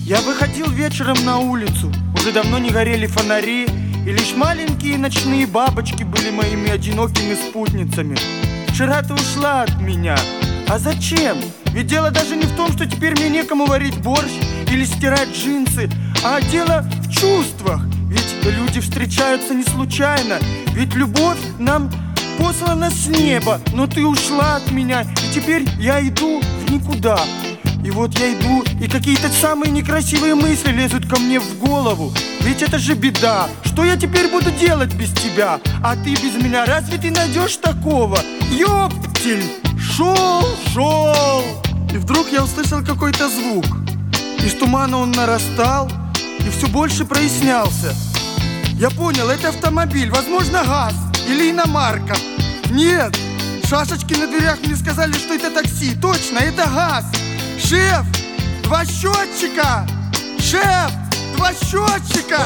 Я выходил вечером на улицу, уже давно не горели фонари, и лишь маленькие ночные бабочки были моими одинокими спутницами. Вчера ты ушла от меня. А зачем? Ведь дело даже не в том, что теперь мне некому варить борщ или стирать джинсы, а дело в чувствах. Ведь люди встречаются не случайно, ведь любовь нам послана с неба. Но ты ушла от меня, и теперь я иду в никуда. И вот я иду, и какие-то самые некрасивые мысли лезут ко мне в голову. Ведь это же беда, что я теперь буду делать без тебя? А ты без меня, разве ты найдешь такого? Ёптель! Шел! И вдруг я услышал какой-то звук. Из тумана он нарастал и все больше прояснялся. Я понял, это автомобиль, возможно, ГАЗ или иномарка. Нет, шашечки на дверях мне сказали, что это такси. Точно, это ГАЗ. Шеф, 2 счетчика! Шеф, 2 счетчика!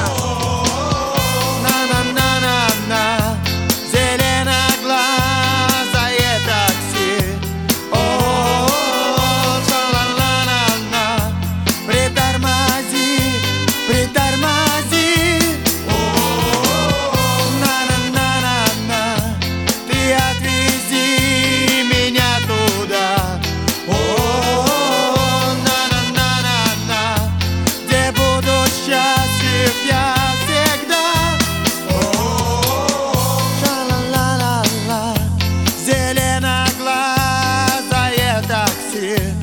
На-на-на-на-на, зеленоглазое такси. О-о-о, ша-ла-ла-ла-ла, притормози, притормози. О-о-о, на-на-на-на-на, ты отвези меня туда. Я всегда. Ша-ла-ла-ла-ла, зеленоглазое такси.